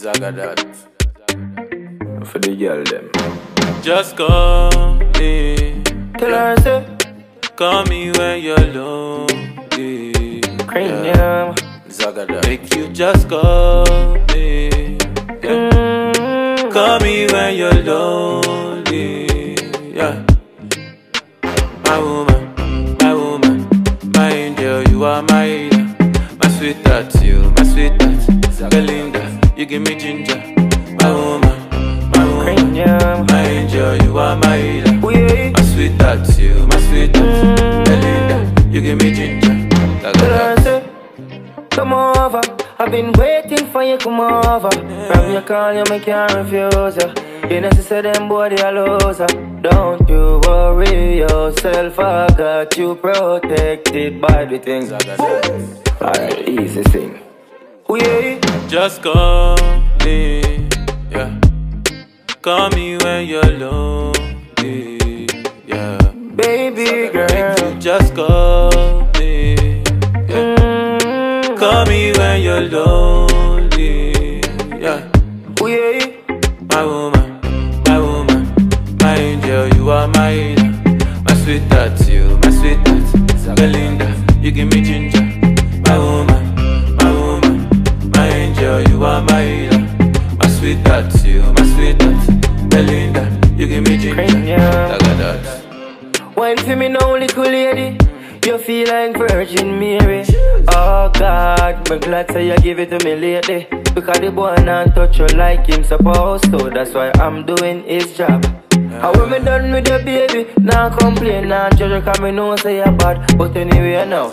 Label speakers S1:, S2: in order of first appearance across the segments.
S1: Zagadat.
S2: For the girl them.
S1: Just call me.
S2: Tell her say,
S1: Call me when you're lonely.
S2: Cranium.
S1: Zagadat. Make you just call me. Call me when you're lonely. Yeah. My woman, my angel, you are my healer. My sweetheart, you, my sweetheart. Belinda, you give me ginger. My woman,
S2: Cranium.
S1: my angel, you are my healer.
S2: We
S1: My sweetheart, you, my sweetheart. Belinda, you give me ginger.
S2: Tell her say, come over. I've been waiting for you, come over. From your call, you make can't refuse ya. You know, she said them boy they a loser. Don't you worry yourself, I got you protected by the things. Alright, easy thing. We
S1: Just call me, yeah. Call me when you're lonely, yeah.
S2: baby girl.
S1: Make you just call me, yeah. Call me when you're lonely, yeah.
S2: We
S1: My woman, my angel, you are my healer. My sweetheart, you, my sweetheart. Belinda, you give me ginger. My woman, my angel, you are my healer. My sweetheart, you, my sweetheart. Belinda, you give me ginger. Zagadat.
S2: wine for me now, little lady. You feel like Virgin Mary. Oh God, I'm glad say you give it to me lately. Because the boy not touch you like him supposed to. That's why I'm doing his job. How when me done with your baby, now complain, now judge you, cause me know say you're bad. But anyway now,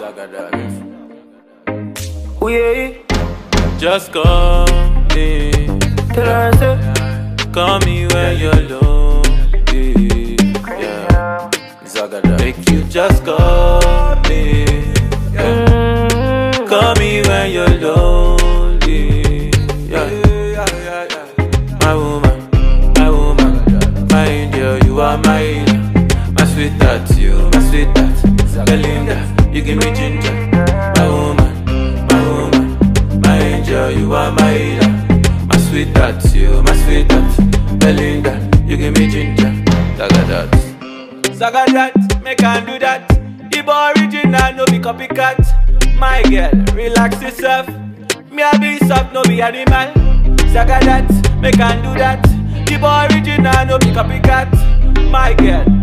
S2: we
S1: Just call me.
S2: tell her say,
S1: Call me when you're lonely, yeah. Zagadat. Make you just call me, yeah. Call me when you're lonely, yeah. My woman, my angel, you are my healer. My sweetheart, you, my sweetheart. Belinda, you give me ginger. My woman, my angel, you are my healer. My sweetheart, you, my sweetheart. Belinda, you give me ginger. Zagadat. Zagadat, make can do that. The boy original, no be copycat. My girl, relax yourself. Me a be soft, no be animal. Zagadat, make can do that. The boy original, no be copycat. My girl,